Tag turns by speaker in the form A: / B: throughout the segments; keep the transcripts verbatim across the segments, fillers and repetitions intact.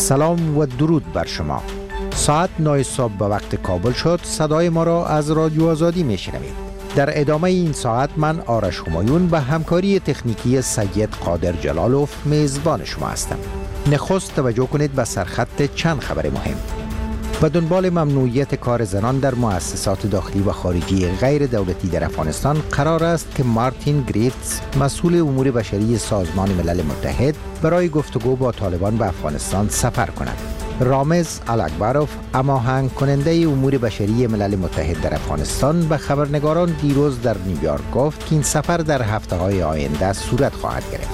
A: سلام و درود بر شما. ساعت نه صبح به وقت کابل شد. صدای ما را از رادیو آزادی میشنوید. در ادامه این ساعت من آرش همایون به همکاری تکنیکی سید قادر جلالوف میزبان شما هستم. نخست توجه کنید به سرخط چند خبر مهم. به دنبال ممنوعیت کار زنان در مؤسسات داخلی و خارجی غیر دولتی در افغانستان قرار است که مارتین گریفتس، مسئول امور بشری سازمان ملل متحد، برای گفتگو با طالبان به افغانستان سفر کند. رامز الاکبروف، هماهنگ کننده امور بشری ملل متحد در افغانستان، به خبرنگاران دیروز در نیویورک گفت که این سفر در هفته‌های آینده صورت خواهد گرفت.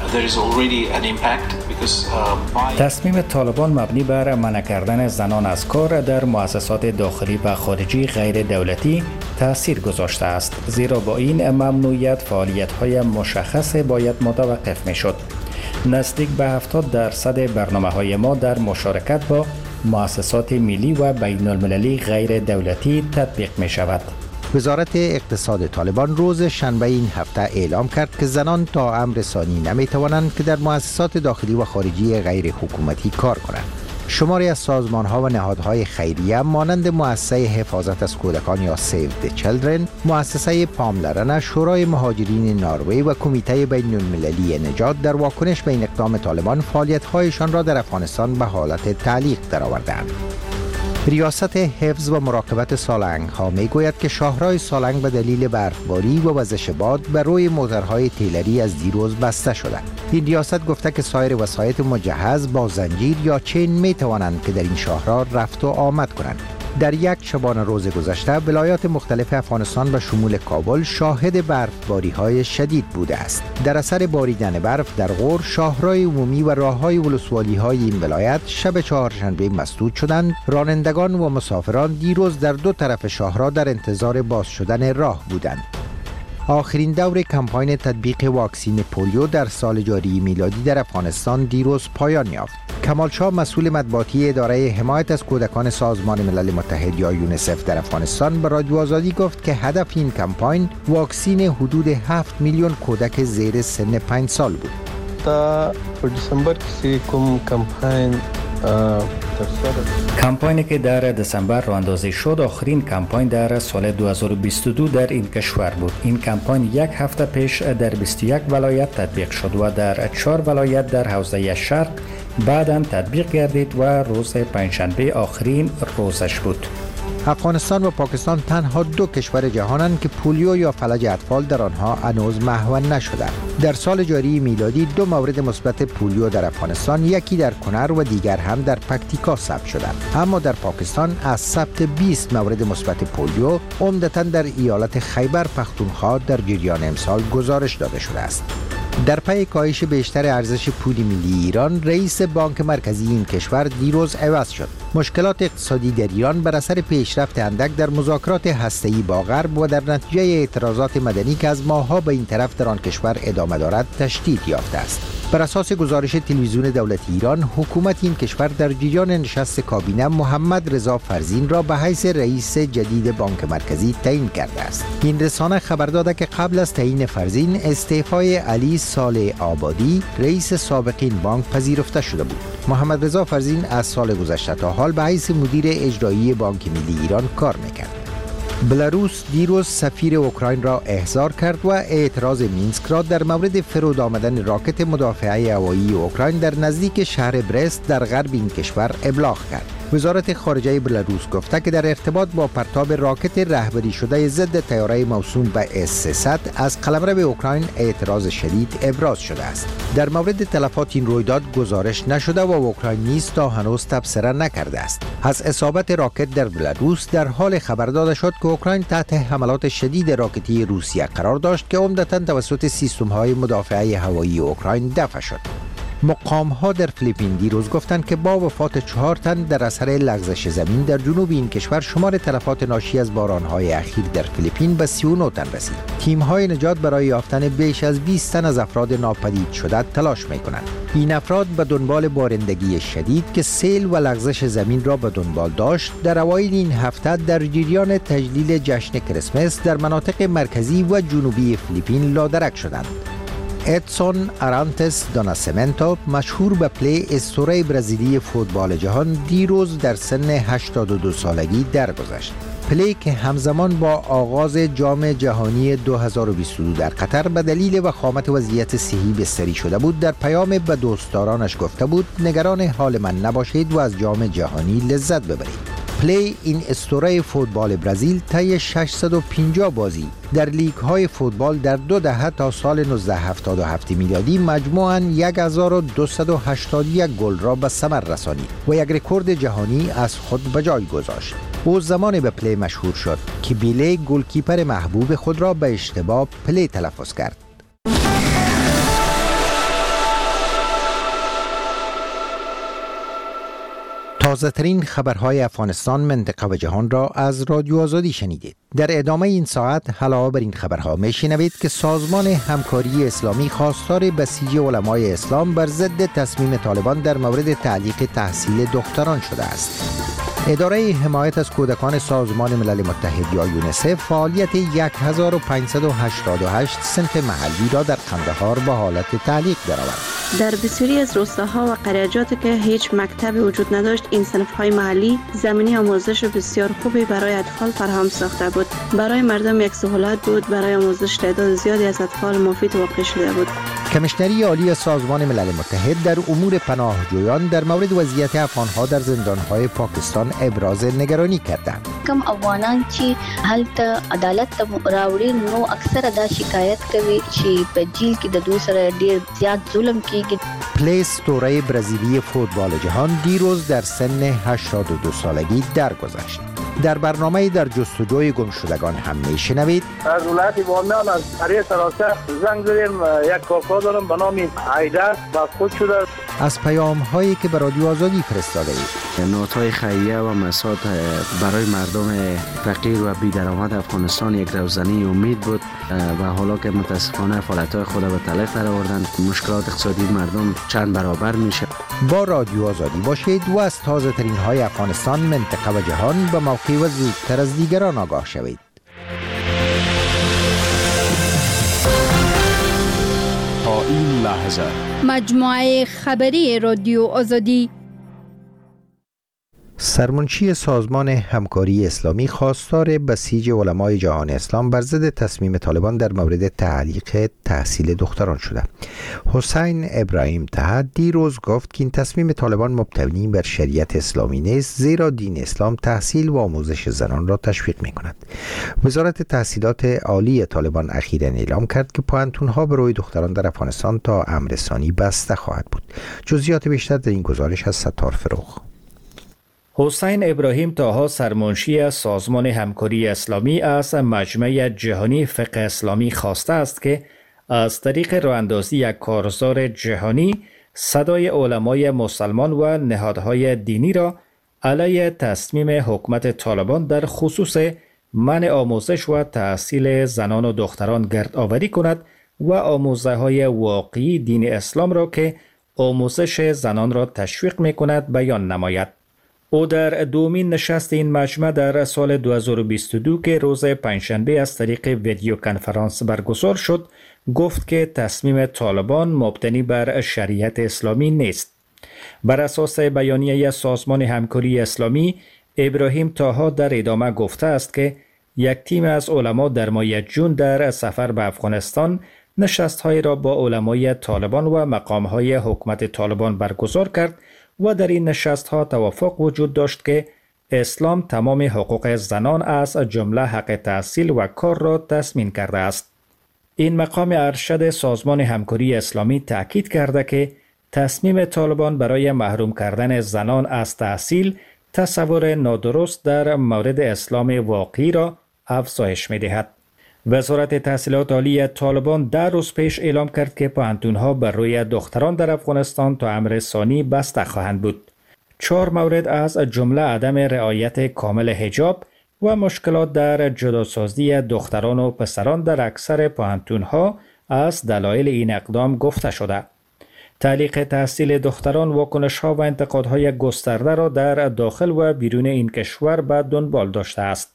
B: تصمیم طالبان مبنی بر منع کردن زنان از کار در مؤسسات داخلی و خارجی غیر دولتی تأثیر گذاشته است، زیرا با این ممنوعیت فعالیت‌های مشخص باید متوقف می‌شد. نزدیک به هفتاد درصد برنامه‌های ما در مشارکت با مؤسسات ملی و بین المللی غیر دولتی تطبیق می شود.
A: وزارت اقتصاد طالبان روز شنبه این هفته اعلام کرد که زنان تا امر ثانی نمی توانند که در مؤسسات داخلی و خارجی غیر حکومتی کار کنند. شماری از سازمان‌ها و نهادهای خیریه مانند مؤسسه حفاظت از کودکان یا سیو د چیلدرن، مؤسسه پاملرنه، شورای مهاجرین نروژ و کمیته بین المللی نجات در واکنش به این اقدام طالبان فعالیت‌هایشان را در افغانستان به حالت تعلیق درآوردند. ریاست حفظ و مراقبت سالنگ‌ها می‌گوید که شاهراه سالنگ به دلیل برفباری و وزش باد به روی موتورهای تیلری از دیروز بسته شده. این ریاست گفته که سایر وسایط مجهز با زنجیر یا چین می‌توانند که در این شاهراه رفت و آمد کنند. در یک شبانه روز گذشته ولایات مختلف افغانستان به شمول کابل شاهد برفباری‌های شدید بوده است. در اثر باریدن برف در غور، شاهراه عمومی و راه‌های ولسوالی‌های این ولایت شب چهارشنبه مسدود شدند. رانندگان و مسافران دیروز در دو طرف شاهراه در انتظار باز شدن راه بودند. آخرین دور کمپاین تطبیق واکسین پولیو در سال جاری میلادی در افغانستان دیروز پایان یافت. کمال شاه، مسئول مطبوعاتی اداره حمایت از کودکان سازمان ملل متحد یا یونیسف در افغانستان، به رادیو آزادی گفت که هدف این کمپاین واکسین حدود هفت میلیون کودک زیر سن پنج سال بود.
C: تا دسامبر کې کوم کمپاین
B: کمپاینی که در دسامبر راه اندازی شد آخرین کمپاین در سال دو هزار و بیست و دو در این کشور بود. این کمپاین یک هفته پیش در بیست و یک ولایت تطبیق شد و در چهار ولایت در حوزه شرق بعداً تطبیق گردید و روز پنجشنبه آخرین روزش بود.
A: افغانستان و پاکستان تنها دو کشور جهانند که پولیو یا فلج اطفال در آنها هنوز محو نشده. در سال جاری میلادی دو مورد مثبت پولیو در افغانستان، یکی در کنر و دیگر هم در پکتیکا ثبت شدند. اما در پاکستان از ثبت بیست مورد مثبت پولیو عمدتاً در ایالت خیبر پختونخوا در جریان امسال گزارش داده شده است. در پی کاهش بیشتر ارزش پول ملی ایران، رئیس بانک مرکزی این کشور دیروز عوض شد. مشکلات اقتصادی در ایران بر اثر پیشرفت اندک در مذاکرات هسته‌ای با غرب و در نتیجه اعتراضات مدنی که از ماه‌ها به این طرف در آن کشور ادامه دارد تشدید یافته است. بر اساس گزارش تلویزیون دولتی ایران، حکومت این کشور در جریان نشست کابینه محمد رضا فرزین را به حیث رئیس جدید بانک مرکزی تعیین کرده است. این رسانه خبر داده که قبل از تعیین فرزین، استعفای علی صالح آبادی، رئیس سابق این بانک پذیرفته شده بود. محمد رضا فرزین از سال گذشته تا حال به حیث مدیر اجرایی بانک ملی ایران کار می‌کرد. بلاروس دیروز سفیر اوکراین را احضار کرد و اعتراض مینسک را در مورد فرود آمدن راکت مدافعه هوایی اوکراین در نزدیک شهر برست در غرب این کشور ابلاغ کرد. وزارت خارجه بلاروس گفته که در ارتباط با پرتاب راکت رهبری شده ضد طیاره موسوم به اس سیصد از قلمرو اوکراین اعتراض شدید ابراز شده است. در مورد تلفات این رویداد گزارش نشده و اوکراین نیز تا هنوز تبصره نکرده است. از اصابت راکت در بلاروس در حال خبر داده شد که اوکراین تحت حملات شدید راکتی روسیه قرار داشت که عمدتاً توسط سیستم‌های مدافعه هوایی اوکراین دفع شد. مقام‌ها در فیلیپین دیروز گفتند که با وفات چهار تن در اثر لغزش زمین در جنوب این کشور، شمار تلفات ناشی از باران‌های اخیر در فیلیپین به سی و نه تن رسید. تیم‌های نجات برای یافتن بیش از بیست تن از افراد ناپدید شده تلاش می‌کنند. این افراد به دنبال بارندگی شدید که سیل و لغزش زمین را به دنبال داشت، در اوایل این هفته در جریان تجلیل جشن کریسمس در مناطق مرکزی و جنوبی فیلیپین لادرک شدند. ادسون آرانتس دو ناسیمنتو مشهور به پلی اسطوره برزیلی فوتبال جهان دیروز در سن هشتاد و دو سالگی درگذشت. پلی که همزمان با آغاز جام جهانی دو هزار و بیست و دو در قطر به دلیل وخامت وضعیت صحی بستری شده بود، در پیام به دوستدارانش گفته بود نگران حال من نباشید و از جام جهانی لذت ببرید. پلی این اسطوره فوتبال برزیل طی ششصد و پنجاه بازی در لیگ های فوتبال در دو دهه تا سال نوزده هفتاد و هفت میلادی مجموعاً هزار و دویست و هشتاد و یک گل را به ثمر رسانید و یک رکورد جهانی از خود به جای گذاشت. او زمان به پلی مشهور شد که بیله گلکیپر محبوب خود را به اشتباه پلی تلفظ کرد. تازه ترین خبرهای افغانستان، منطقه و جهان را از رادیو آزادی شنیدید. در ادامه این ساعت علاوه بر این خبرها میشنوید که سازمان همکاری اسلامی خواستار بسیج علمای اسلام بر ضد تصمیم طالبان در مورد تعلیق تحصیل دختران شده است. اداره حمایت از کودکان سازمان ملل متحد یا یونیسف فعالیت هزار و پانصد و هشتاد و هشت صنف محلی را در قندهار به حالت تعلیق درآورد.
D: در بسیاری از روستاها و قریاجات که هیچ مکتبی وجود نداشت، این صنف‌های محلی زمینه آموزش بسیار خوبی برای اطفال فراهم ساخته بود. برای مردم یک سهولت بود، برای آموزش تعداد زیادی از اطفال مفید واقع شده بود.
A: کمیشنری عالی سازمان ملل متحد در امور پناهجویان در مورد وضعیت افغان‌ها در زندان‌های پاکستان ابراز نگرانی کردند.
E: کم افغانان چې هلته عدالت ته راوړي نو اکثره دا شکایت کوي چې په جیل کې د دوی سره ډیر زیات ظلم کیږي.
A: پلی اسطوره برزیلی فوتبال جهان دیروز در سن هشتاد و دو سالگی درگذشت. در برنامه در جستجوی گمشدگان هم میشنوید
F: از ولایت بامیان از قریه سراسر زنگ زدیم، یک کاکا دارم به نام حیدر با خود شده.
A: از پیام هایی که به رادیو آزادی فرستاده اید.
G: نوت‌های خیریه و مساعد برای مردم فقیر و بی‌درآمد افغانستان یک روزنی امید بود و حالا که متاسفانه فعالیت‌های خود به تلف درآوردند، مشکلات اقتصادی مردم چند برابر میشه.
A: با رادیو آزادی باشید و از تازه ترین های افغانستان، منطقه و جهان به موقع و زودتر از دیگران آگاه شوید.
H: تا این لحظه
I: مجموعه خبری رادیو آزادی.
A: سرمنشی سازمان همکاری اسلامی خواستار بسیج علمای جهان اسلام بر ضد تصمیم طالبان در مورد تعلیق تحصیل دختران شده. حسین ابراهیم طه دیروز گفت که این تصمیم طالبان مبتنی بر شریعت اسلامی نیست، زیرا دین اسلام تحصیل و آموزش زنان را تشویق می کند. وزارت تحصیلات عالی طالبان اخیراً اعلام کرد که پوهنتون‌ها برای دختران در افغانستان تا امر ثانی بسته خواهد بود. جزئیات بیشتر در این گزارش از ستار فروغ.
B: حسین ابراهیم طه سرمنشی سازمان همکاری اسلامی از مجمع جهانی فقه اسلامی خواسته است که از طریق راه‌اندازی یک کارزار جهانی صدای علمای مسلمان و نهادهای دینی را علیه تصمیم حکومت طالبان در خصوص منع آموزش و تحصیل زنان و دختران گردآوری کند و آموزه‌های واقعی دین اسلام را که آموزش زنان را تشویق می‌کند بیان نماید. او در دومین نشست این مجمع در سال دو هزار و بیست و دو که روز پنجشنبه از طریق ویدیو کنفرانس برگزار شد گفت که تصمیم طالبان مبتنی بر شریعت اسلامی نیست. بر اساس بیانیه سازمان همکاری اسلامی، ابراهیم طه در ادامه گفته است که یک تیم از علما در ماه جون در سفر به افغانستان نشست‌های را با علمای طالبان و مقام‌های حکومت طالبان برگزار کرد و در این نشست‌ها توافق وجود داشت که اسلام تمام حقوق زنان از جمله حق تحصیل و کار را تضمین کرده است. این مقام ارشد سازمان همکاری اسلامی تأکید کرده که تصمیم طالبان برای محروم کردن زنان از تحصیل تصور نادرست در مورد اسلام واقعی را افزایش می‌دهد. وزارت تحصیلات عالی طالبان در روز پیش اعلام کرد که پوهنتون‌ها بر روی دختران در افغانستان تا امر ثانی بسته خواهند بود. چهار مورد از جمله عدم رعایت کامل حجاب و مشکلات در جداسازی دختران و پسران در اکثر پوهنتون‌ها از دلایل این اقدام گفته شده. تعلیق تحصیل دختران واکنش‌ها و انتقادهای گسترده را در داخل و بیرون این کشور به دنبال داشته است.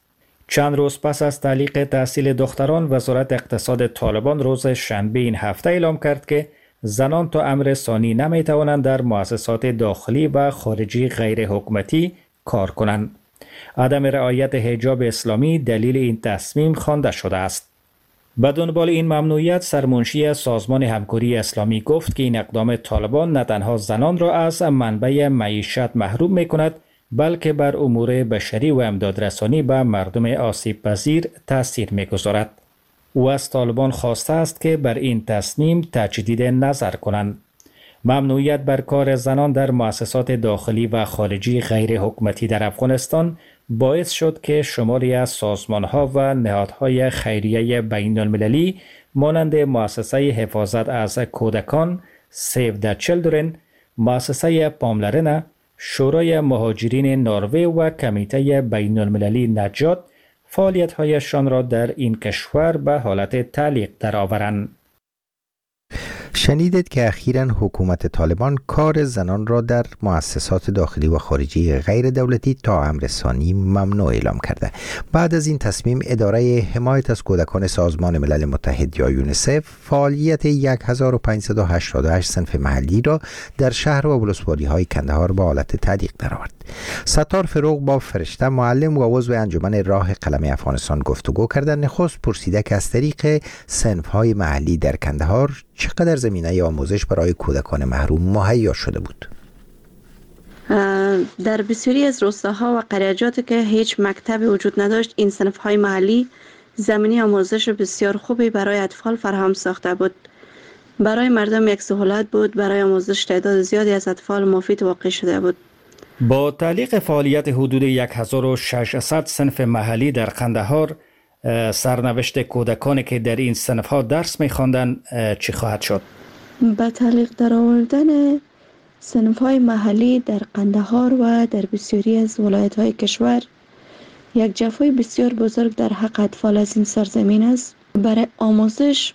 B: چند روز پس از تعلیق تحصیل دختران، وزارت اقتصاد طالبان روز شنبه این هفته اعلام کرد که زنان تا امر ثانی نمی توانند در مؤسسات داخلی و خارجی غیر حکومتی کار کنند. عدم رعایت حجاب اسلامی دلیل این تصمیم خوانده شده است. به دنبال این ممنوعیت، سرمنشی سازمان همکاری اسلامی گفت که این اقدام طالبان نه تنها زنان را از منبع معیشت محروم می کند، بلکه بر امور بشری و امدادرسانی به مردم آسیب پذیر تاثیر می گذارد. او از طالبان خواسته است که بر این تصمیم تجدید نظر کنند. ممنوعیت بر کار زنان در مؤسسات داخلی و خارجی غیر حکومتی در افغانستان باعث شد که شماری از سازمان‌ها و نهادهای خیریه بین المللی مانند مؤسسه حفاظت از کودکان، سیو د چیلدرن، مؤسسه پاملرنه، شورای مهاجرین نروژ و کمیته بین المللی نجات فعالیت‌هایشان را در این کشور به حالت تعلیق درآورند.
A: شنیدید که اخیراً حکومت طالبان کار زنان را در مؤسسات داخلی و خارجی غیر دولتی تا امر ثانی ممنوع اعلام کرده. بعد از این تصمیم، اداره حمایت از کودکان سازمان ملل متحد یا یونیسف فعالیت هزار و پانصد و هشتاد و هشت صنف محلی را در شهر و ولسوالی‌های کندهار به حالت تعلیق درآورد. ستار فروغ با فرشته، معلم و عضو انجمن راه قلم افغانستان گفتگو کرده. نخست پرسیده که از طریق صنف‌های محلی در کندهار چقدر زمینه آموزش برای کودکان محروم مهیا شده بود؟
D: در بسیاری از روستاها و قریجات که هیچ مکتبی وجود نداشت، این صنف‌های محلی زمینه آموزش بسیار خوبی برای اطفال فراهم ساخته بود. برای مردم یک سهولت بود. برای آموزش تعداد زیادی از اطفال مفید واقع شده بود.
B: با تعلیق فعالیت حدود هزار و ششصد صنف محلی در قندهار، سرنوشت کودکانی که در این صنف‌ها درس می‌خواندند چی خواهد شد؟
D: با تعلیق درآوردن صنف‌های محلی در قندهار و در بسیاری از ولایت‌های کشور، یک جفای بسیار بزرگ در حق اطفال از این سرزمین است. برای آموزش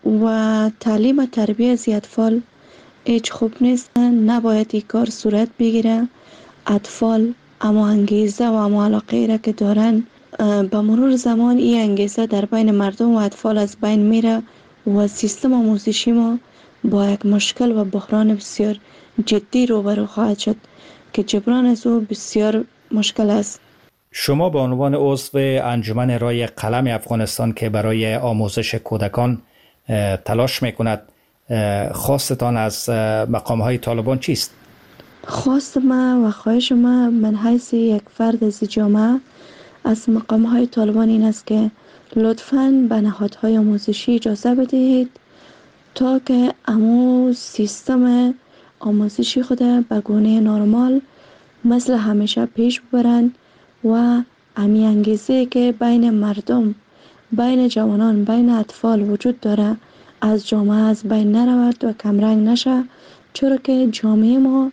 D: و تعلیم و تربیت از اطفال هیچ خوب نیست. نباید این کار صورت بگیره. اطفال اما انگیزه و اما علاقه را که دارن، به مرور زمان این انگیزه در بین مردم و اطفال از بین میره و سیستم آموزشی ما با یک مشکل و بحران بسیار جدی روبرو خواهد شد که جبران از او بسیار مشکل است.
B: شما به عنوان عضو انجمن رای قلم افغانستان که برای آموزش کودکان تلاش میکند، خواستتان از مقام‌های طالبان چیست؟
D: خواست ما و خواهش ما من حیث یک فرد از جامعه از مقام‌های طالبان این است که لطفاً به نهادهای آموزشی اجازه بدهید تا که امو سیستم آموزشی خود به گونه نرمال مثل همیشه پیش ببرند و امی انگیزه که بین مردم، بین جوانان، بین اطفال وجود داره از جامعه از بین نرود و کمرنگ نشه، چرا که جامعه ما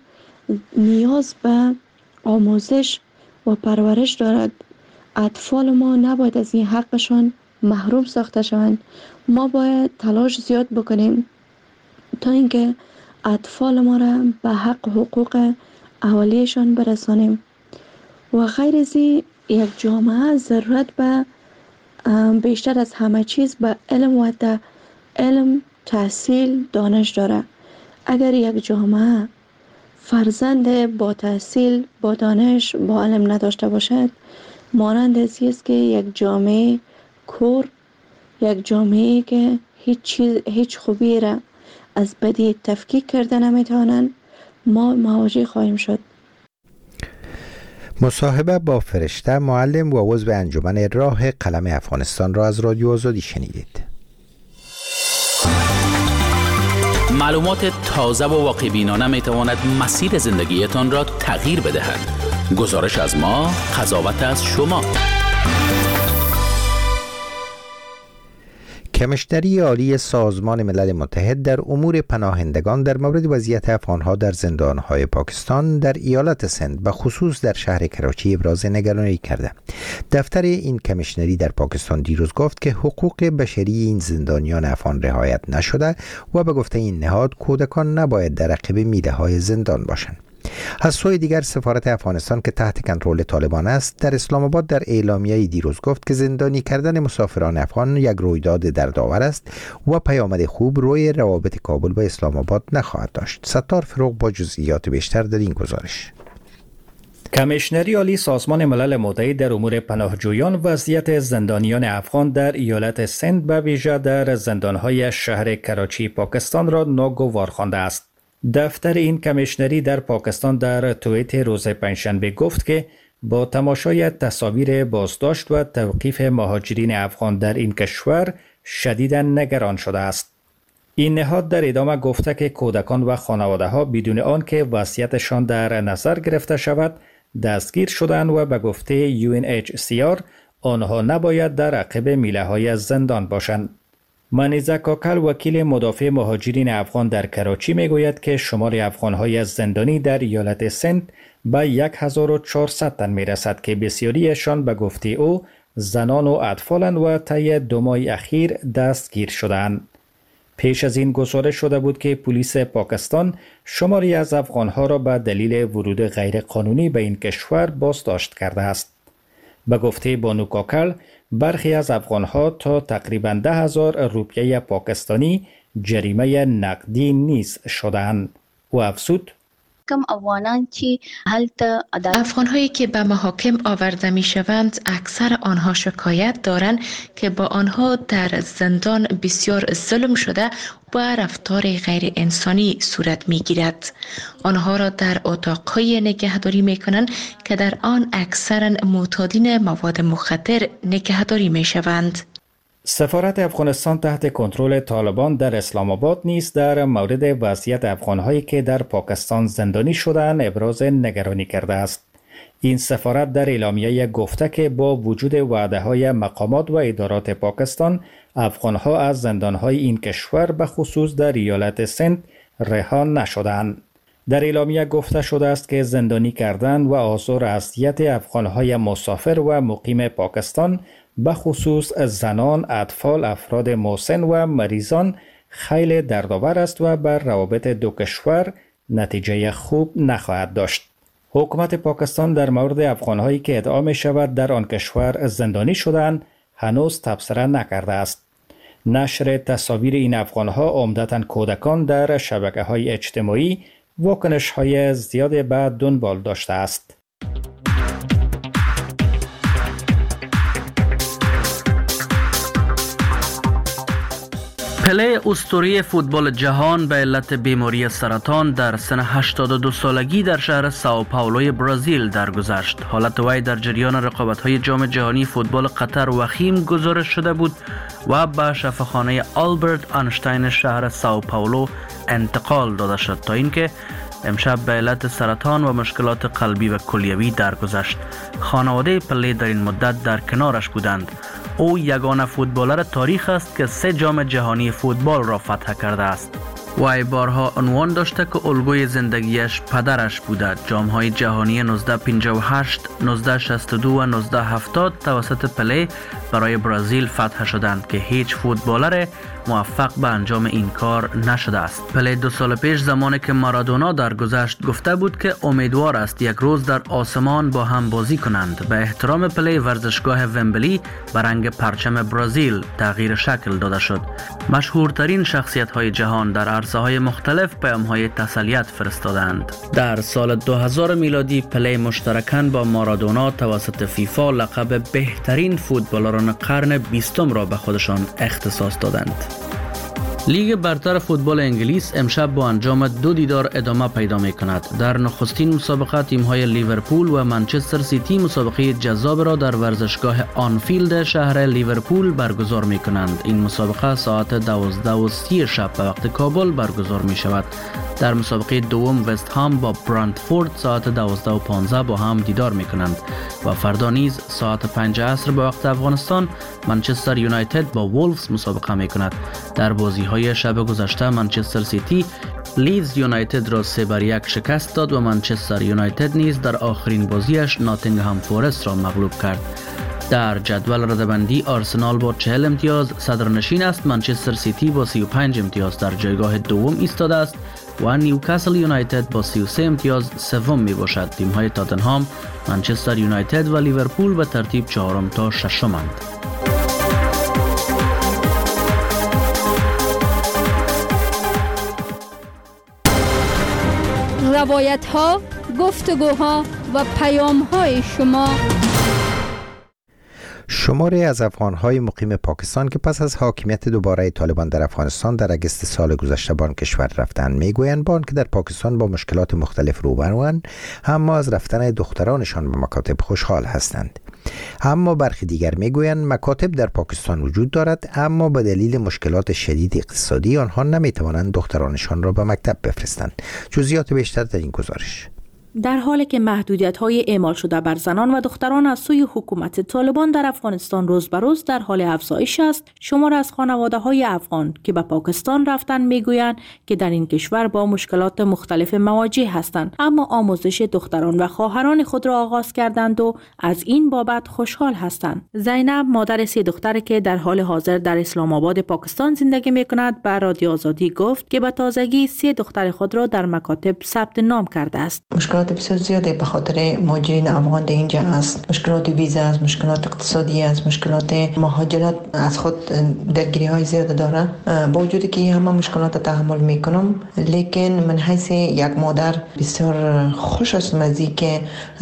D: نیاز به آموزش و پرورش دارد. اطفال ما نباید از این حقشان محروم ساخته شوند. ما باید تلاش زیاد بکنیم تا اینکه اطفال ما را به حق حقوق اولیه‌شان برسانیم و غیر از این یک جامعه ضرورت به بیشتر از همه چیز به علم و علم، تحصیل، دانش داره. اگر یک جامعه فرزند با تحصیل، با دانش، با علم نداشته باشد، مانند ازی است که یک جامعه کور، یک جامعه که هیچ چیز، هیچ خوبی را از بدی تفکیک کرده نمیتوانند، ما مواجه خواهیم شد.
A: مصاحبه با فرشته، معلم و عضو انجمن راه قلم افغانستان را از رادیو آزادی شنیدید.
J: معلومات تازه و واقع بینانه می تواند مسیر زندگیتان را تغییر بدهد. گزارش از ما، قضاوت از شما.
A: کمیشنری عالی سازمان ملل متحد در امور پناهندگان در مورد وضعیت افغانها در زندانهای پاکستان در ایالت سند به خصوص در شهر کراچی ابراز نگرانی کرده. دفتر این کمیشنری در پاکستان دیروز گفت که حقوق بشری این زندانیان افغان رعایت نشده و به گفته این نهاد کودکان نباید در عقب میله های زندان باشند. از سوی دیگر سفارت افغانستان که تحت کنترل طالبان است در اسلام آباد در اعلامیه دیروز گفت که زندانی کردن مسافران افغان یک رویداد دردآور است و پیامد خوب روی روابط کابل و اسلام آباد نخواهد داشت. ستار فروغ با جزئیات بیشتر در این گزارش.
B: کمیشنری عالی سازمان ملل متحد در امور پناهجویان وضعیت زندانیان افغان در ایالت سند به ویژه در زندانهای شهر کراچی پاکستان را ناگوار خوانده است. دفتر این کمیشنری در پاکستان در توییت روز پنجشنبه گفت که با تماشای تصاویر بازداشت و توقیف مهاجرین افغان در این کشور شدیداً نگران شده است. این نهاد در ادامه گفته که کودکان و خانواده ها بدون آن که وضعیتشان در نظر گرفته شود دستگیر شدند و به گفته یو ان اچ سی آر آنها نباید در عقب میله های زندان باشند. منیزه کاکل وکیل مدافع مهاجرین افغان در کراچی میگوید که شمار افغان‌های زندانی در ایالت سند به هزار و چهارصد تن میرسد که بسیاریشان به گفته او زنان و اطفالند و طی دو ماه اخیر دستگیر شدند. پیش از این گزارش شده بود که پلیس پاکستان شماری از افغان‌ها را به دلیل ورود غیرقانونی به این کشور بازداشت کرده است. به گفته بانو کاکل برخی از افغان‌ها تا تقریباً ده هزار روپیه پاکستانی جریمه نقدی نیز شدند. و افزود
E: کم افغانان چی هلته
K: افغان‌هایی که به محاکم آورده می‌شوند اکثر آنها شکایت دارند که با آنها در زندان بسیار ظلم شده و رفتار غیر انسانی صورت می‌گیرد. آنها را در اتاق‌های نگهداری می‌کنند که در آن اکثراً معتادین مواد مخدر نگهداری می‌شوند.
B: سفارت افغانستان تحت کنترل طالبان در اسلام آباد نیز در مورد وضعیت افغان‌هایی که در پاکستان زندانی شدند ابراز نگرانی کرده است. این سفارت در اعلامیه گفته که با وجود وعده‌های مقامات و ادارات پاکستان افغان‌ها از زندان‌های این کشور به خصوص در ایالت سند رها نشدند. در اعلامیه گفته شده است که زندانی کردن و آزار و اذیت افغان‌های مسافر و مقیم پاکستان به خصوص زنان، اطفال، افراد مسن و مریضان خیلی دردآور است و بر روابط دو کشور نتیجه خوب نخواهد داشت. حکومت پاکستان در مورد افغان‌هایی که ادعا می شود در آن کشور زندانی شدند هنوز تبصره نکرده است. نشر تصاویر این افغان‌ها عمدتاً کودکان در شبکه‌های اجتماعی واکنش‌های زیاد به دنبال داشته است.
L: پله اسطوره فوتبال جهان به علت بیماری سرطان در سن هشتاد و دو سالگی در شهر ساو پائولوی برزیل درگذشت. حالت وی در جریان رقابت‌های جام جهانی فوتبال قطر وخیم گزارش شده بود و به شفاخانه آلبرت آنشتاین شهر ساو پائولو انتقال داده شد تا اینکه امشب به علت سرطان و مشکلات قلبی و کلیوی درگذشت. خانواده پله در این مدت در کنارش بودند. او یگانه فوتبالر تاریخ است که سه جام جهانی فوتبال را فتح کرده است. وی بارها عنوان داشته که الگوی زندگیش پدرش بوده. جام‌های جهانی نوزده پنجاه و هشت، نوزده شصت و دو و نوزده هفتاد توسط پله برای برزیل فتح شدند که هیچ فوتبالر موفق به انجام این کار نشده است. پله دو سال پیش زمانی که مارادونا درگذشت گفته بود که امیدوار است یک روز در آسمان با هم بازی کنند. به احترام پله ورزشگاه ومبلی به رنگ پرچم برزیل تغییر شکل داده شد. مشهورترین شخصیت‌های جهان در عرصه‌های مختلف پیام‌های تسلیت فرستادند. در سال دو هزار میلادی پله مشترکاً با مارادونا توسط فیفا لقب بهترین فوتبالران قرن بیستم را به خودشان اختصاص دادند. لیگ برتر فوتبال انگلیس امشب با انجام دو دیدار ادامه پیدا می کند. در نخستین مسابقه تیم های لیورپول و منچستر سیتی مسابقه جذاب را در ورزشگاه آنفیلد شهر لیورپول برگزار می کنند. این مسابقه ساعت دوازده و سی شب به وقت کابل برگزار می شود. در مسابقه دوم وست هام با برنتفورد ساعت دوازده و پانزده با هم دیدار می کنند و فردا نیز ساعت پنج عصر به وقت افغانستان منچستر یونایتد با وولفز مسابقه می کند. در بازی های شب گذشته منچستر سیتی لیدز یونایتد را سه بر یک شکست داد و منچستر یونایتد نیز در آخرین بازیش ناتینگهام فورست را مغلوب کرد. در جدول رده‌بندی آرسنال با چهل امتیاز صدرنشین است. منچستر سیتی با سی و پنج امتیاز در جایگاه دوم ایستاده است و نیوکاسل یونایتد با سی و سه امتیاز سوم می باشد. تیم‌های تاتنهام، منچستر یونایتد و لیورپول به ترتیب چهارم تا ششمند.
I: روایت ها، گفتگوها و پیام های شما.
A: شماری از افغان‌های مقیم پاکستان که پس از حاکمیت دوباره طالبان در افغانستان در اگست سال گذشته به آن کشور رفتند میگویند با آنکه در پاکستان با مشکلات مختلف روبروند، اما از رفتن دخترانشان به مکاتب خوشحال هستند. اما برخی دیگر میگویند مکاتب در پاکستان وجود دارد، اما به دلیل مشکلات شدید اقتصادی آنها نمیتوانند دخترانشان را به مکتب بفرستند. جزئیات بیشتر در این گزارش.
M: در حالی که محدودیت‌های اعمال شده بر زنان و دختران از سوی حکومت طالبان در افغانستان روز به روز در حال افزایش است، شمار از خانواده‌های افغان که به پاکستان رفتن میگویند که در این کشور با مشکلات مختلف مواجه هستند، اما آموزش دختران و خواهران خود را آغاز کردند و از این بابت خوشحال هستند. زینب، مادر سه دختر که در حال حاضر در اسلام آباد پاکستان زندگی می‌کند، به رادیو آزادی گفت که به تازگی سه دختر خود را در مکاتب ثبت نام کرده است.
N: مشکلات بسیار زیاده به خاطر مهاجرین افغان در اینجا است. مشکلات ویزا است، مشکلات اقتصادی است، مشکلات مهاجرت از خود درگیری های زیاد داره. با وجودی که همه مشکلات تحمل میکنم، لیکن من حیث یک مادر بسیار خوش است مزی که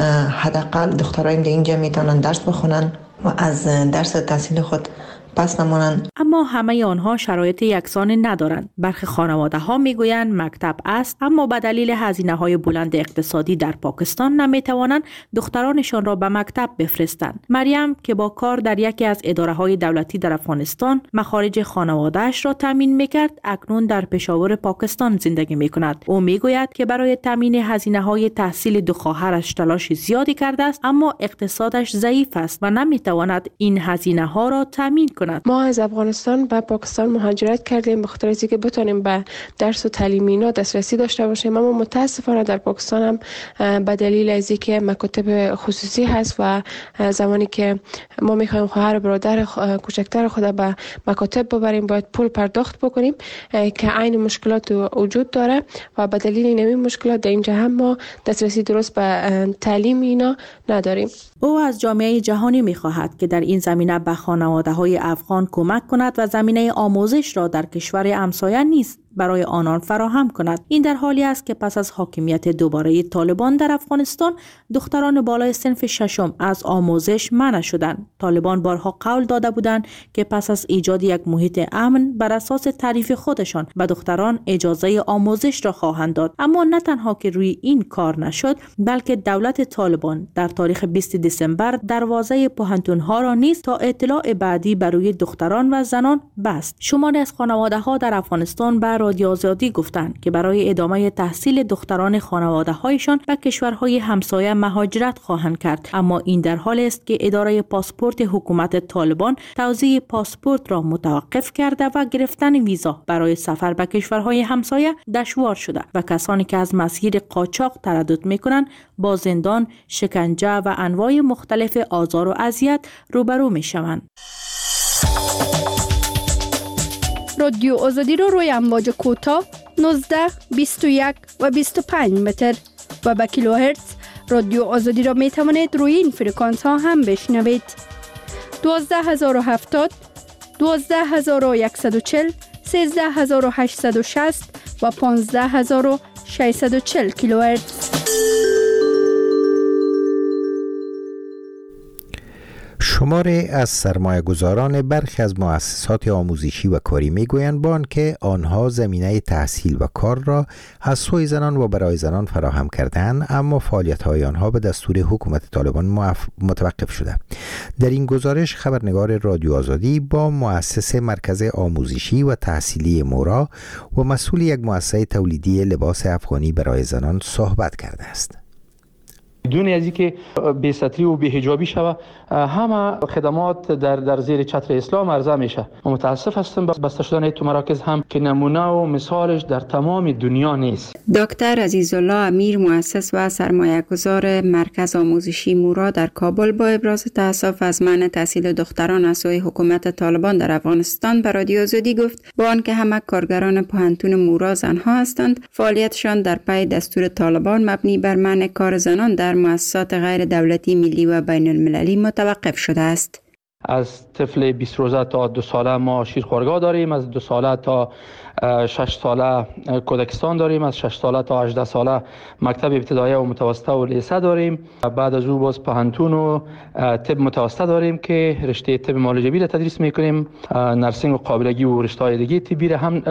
N: حداقل دخترایم در اینجا میتونن درس بخونن و از درس تحصیل خود پس نمانند.
M: اما همه آنها شرایط یکسان ندارند. برخی خانواده ها میگویند مکتب است، اما به دلیل هزینه های بلند اقتصادی در پاکستان نمیتوانند دخترانشان را به مکتب بفرستند. مریم که با کار در یکی از اداره های دولتی در افغانستان مخارج خانواده‌اش را تامین میکرد، اکنون در پشاور پاکستان زندگی میکند. او میگوید که برای تامین هزینه های تحصیل دو خواهرش تلاش زیادی کرده است، اما اقتصادش ضعیف است و نمیتواند این هزینه ها را تامین کند.
O: ما از افغانستان به پاکستان مهاجرت کردیم به خاطر اینکه بتونیم به درس و تعلیم اینا دسترسی داشته باشیم، اما متاسفانه در پاکستان هم به دلیل از اینکه مکاتب خصوصی هست و زمانی که ما میخوایم خواهر برادر کوچکتر خود به مکاتب ببریم باید پول پرداخت بکنیم که عین مشکلات وجود داره و به دلیل این مشکلات در اینجا هم ما دسترسی درست به تعلیم اینا نداریم.
M: او از جامعه جهانی میخواهد که در این زمینه به خانواده‌های افغان کمک کند و زمینه آموزش را در کشور همسایه نیز برای آنان فراهم کند. این در حالی است که پس از حاکمیت دوباره طالبان در افغانستان دختران بالای صنف ششم از آموزش منع شدند. طالبان بارها قول داده بودند که پس از ایجاد یک محیط امن بر اساس تعریف خودشان به دختران اجازه آموزش را خواهند داد، اما نه تنها که روی این کار نشد، بلکه دولت طالبان در تاریخ بیست دسامبر دروازه پوهنتون‌ها را نیز تا اطلاع بعدی برای دختران و زنان بست. شماری از خانواده‌ها در افغانستان بر رادیو آزادی گفتند که برای ادامه تحصیل دختران خانواده‌هایشان به کشورهای همسایه مهاجرت خواهند کرد، اما این در حالی است که اداره پاسپورت حکومت طالبان توزیع پاسپورت را متوقف کرده و گرفتن ویزا برای سفر به کشورهای همسایه دشوار شده و کسانی که از مسیر قاچاق تردد می‌کنند با زندان، شکنجه و انواع مختلف آزار و اذیت روبرو می‌شوند.
I: رادیو آزادی رو روی امواج کوتاه نوزده، بیست و یک و بیست و پنج متر و با کیلوهرتز رادیو آزادی را می توانید روی این فرکانس ها هم بشنوید. دوازده هزار و هفتاد، دوازده هزار و صد و چهل، سیزده هزار و هشتصد و شصت و پانزده هزار و ششصد و چهل کیلوهرتز.
A: شماری از سرمایه گذاران برخی از مؤسسات آموزشی و کاری میگویند با آنکه آنها زمینه تحصیل و کار را از سوی زنان و برای زنان فراهم کردند، اما فعالیت‌های آنها به دستور حکومت طالبان متوقف شده. در این گزارش خبرنگار رادیو آزادی با مؤسس مرکز آموزشی و تحصیلی مورا و مسئول یک مؤسسه تولیدی لباس افغانی برای زنان صحبت کرده است.
C: بدون از اینکه بی‌ستری و بی‌حجابی شوه، همه خدمات در در زیر چتر اسلام عرضه میشه. متاسف هستم بسته شدن این مراکز هم که نمونه و مثالش در تمام دنیا نیست.
P: دکتر عزیزالله امیر، مؤسس و سرمایه‌گذار مرکز آموزشی مورا در کابل، با ابراز تأسف از منع تحصیل دختران از سوی حکومت طالبان در افغانستان به رادیو آزادی گفت با آنکه همه کارگران پوهنتون مورا زنها هستند، فعالیتشان در پی دستور طالبان مبنی بر منع کار زنان در مؤسسات غیر دولتی ملی و بین المللی متوقف شده است.
C: از طفل بیست روزه تا دو ساله ما شیرخوارگاه داریم، از دو ساله تا شش ساله کودکستان داریم، از شش ساله تا هجده ساله مکتب ابتدایی و متوسطه و لیسه داریم. بعد از او باز پهنتون و طب متوسطه داریم که رشته طب معالجه را تدریس میکنیم، نرسینگ و قابلگی و رشته دیگه طبی را هم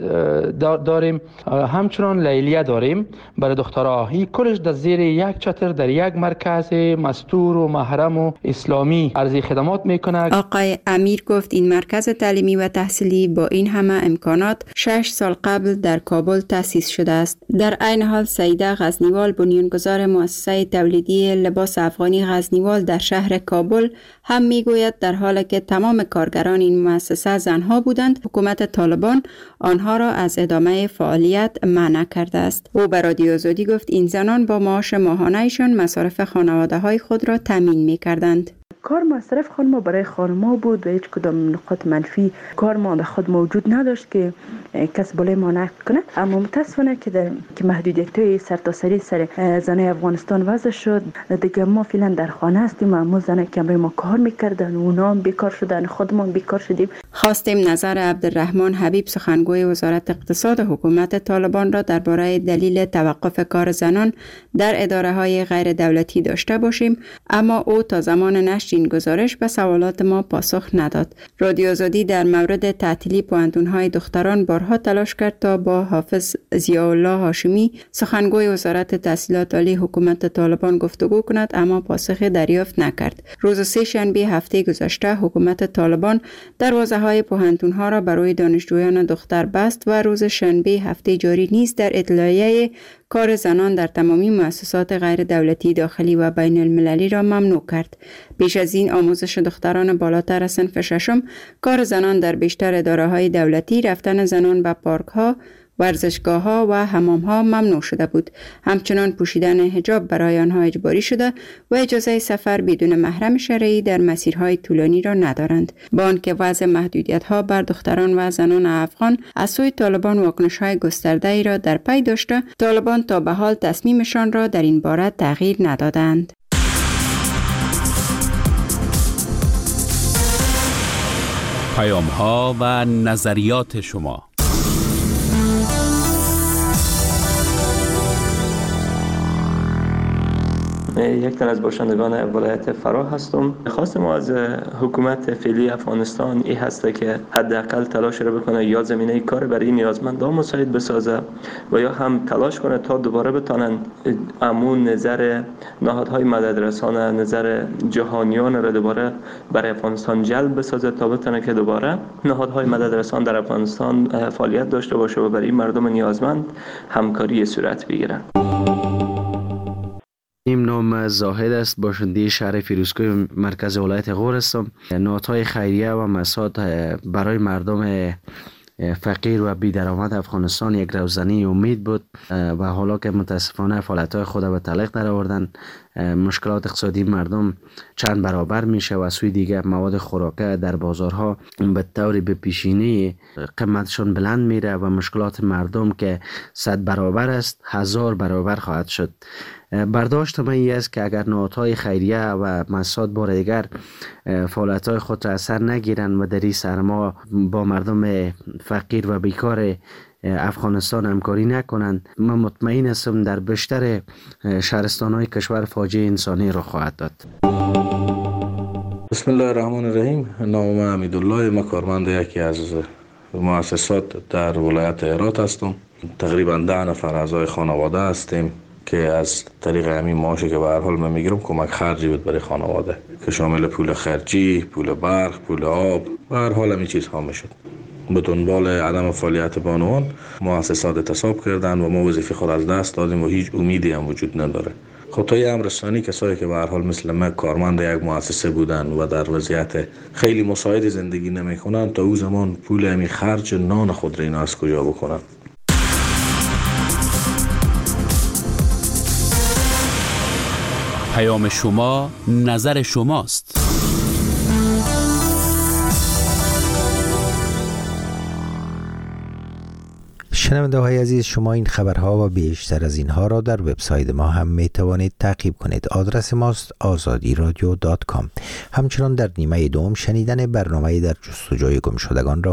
C: داریم. همچنان لیلیه داریم برای دخترها. این کلش در زیر یک چتر در یک مرکز مستور و محرم و اسلامی عرضه خدمات میکنه.
P: آقای امیر گفت این مرکز تعلیمی و تحصیلی با این همه امکانات شش سال قبل در کابل تأسیس شده است. در عین حال سیده غزنیوال، بنیانگذار مؤسسه تولیدی لباس افغانی غزنیوال در شهر کابل، هم میگوید در حالی که تمام کارگران این مؤسسه زنها بودند، حکومت طالبان آنها را از ادامه فعالیت منع کرده است. او به رادیو آزادی گفت این زنان با معاش ماهانه‌شان مصارف خانواده‌های خود را تامین می‌کردند.
Q: کار مصرف خانم برای خانم‌ها بود و هیچ کدام نقاط منفی کار ما به خود موجود نداشت که کس بالای ما نقد کنه. اما متاسفانه که در که محدودیت‌های سرتاسری سر زنای افغانستان وضع شد، دیگه ما فعلا در خانه هستیم و ما زنای که برای ما کار می‌کردن و اونا هم بیکار شدن، خودمون بیکار شدیم.
P: خواستیم نظر عبدالرحمن حبیب، سخنگوی وزارت اقتصاد حکومت طالبان را درباره دلیل توقف کار زنان در اداره‌های غیر دولتی داشته باشیم، اما او تا زمان نشر این گزارش به سوالات ما پاسخ نداد. رادیو آزادی در مورد تعطیلی پوهنتون‌های دختران بارها تلاش کرد تا با حافظ ضیاءالله هاشمی، سخنگوی وزارت تحصیلات عالی حکومت طالبان گفتگو کند، اما پاسخ دریافت نکرد. روز سه شنبه هفته گذشته حکومت طالبان دروازه‌های پوهنتون‌ها را برای دانشجویان دختر بست و روز شنبه هفته جاری نیز در اطلاعیه کار زنان در تمامی مؤسسات غیر دولتی داخلی و بین المللی را ممنوع کرد. بیش از این آموزش دختران بالاتر صنف ششم، کار زنان در بیشتر اداره‌های دولتی، رفتن زنان به پارک‌ها، ورزشگاه‌ها و حمام‌ها ممنوع شده بود. همچنان پوشیدن حجاب برای آنها اجباری شده و اجازه سفر بدون محرم شرعی در مسیرهای طولانی را ندارند. با آنکه وضع محدودیت‌ها بر دختران و زنان افغان از سوی طالبان واکنش‌های گسترده‌ای را در پی داشته، طالبان تا به حال تصمیمشان را در این باره تغییر ندادند.
J: پیام‌ها و نظریات شما.
C: یک تن از باشندگان ولایت فراه هستم. خواست ما از حکومت فعلی افغانستان این هسته که حداقل تلاش را بکنه یا زمینه کار برای نیازمندان مساعد بسازه و یا هم تلاش کنه تا دوباره بتونن امون نظر نهادهای مددرسانه، نظر جهانیان را دوباره برای افغانستان جلب بسازه تا بتونه که دوباره نهادهای مددرسان در افغانستان فعالیت داشته باشه و برای مردم نیازمند همکاری صورت بگیره.
G: این نام زاهد است، باشنده شهر فیروزکوه مرکز ولایت غور هستم. نهادهای خیریه و مساعد برای مردم فقیر و بی درآمد افغانستان یک روزنی امید بود و حالا که متاسفانه فعالیت‌های خود به تعلیق در آوردن، مشکلات اقتصادی مردم چند برابر میشه و سوی دیگه مواد خوراکه در بازارها به طور به پیشینه قیمتشون بلند میره و مشکلات مردم که صد برابر است هزار برابر خواهد شد. برداشت من این است که اگر نهادهای خیریه و مساعد بار دیگر فعالیت‌های خود را اثر نگیرن و در این سرما با مردم فقیر و بیکار افغانستان همکاری نکنند، من مطمئن هستم در بیشتر شهرستان‌های کشور فاجعه انسانی را خواهد داد.
R: بسم الله الرحمن الرحیم. نام من حمیدالله، من کارمند یکی از مؤسسات در ولایت هرات هستم. تقریبا ده نفر اعضای خانواده هستیم که از طریق همین معاشی که به هر حال من میگیرم کمک خرجی بود برای خانواده که شامل پول خرجی، پول برق، پول آب و هر حال همین چیزها میشد. به دنبال عدم فعالیت بانوان مؤسسات اعتصاب کردن و ما وظیفه خود از دست دادیم و هیچ امیدی هم وجود نداره. خب تا یه امر ثانی کسایی که به هر حال مثل من کارمند یک مؤسسه بودن و در وضعیت خیلی مساعد زندگی نمیکنن، تا او زمان پول همین خرج نان خود را اینا از کجا بکنن؟
J: پیام شما، نظر شماست.
A: شنونده های عزیز، شما این خبرها و بیشتر از اینها را در وبسایت ما هم می توانید تعقیب کنید. آدرس ماست آزادی رادیو دات کام. همچنان در نیمه دوم شنیدن برنامه در جستجوی گمشدگان را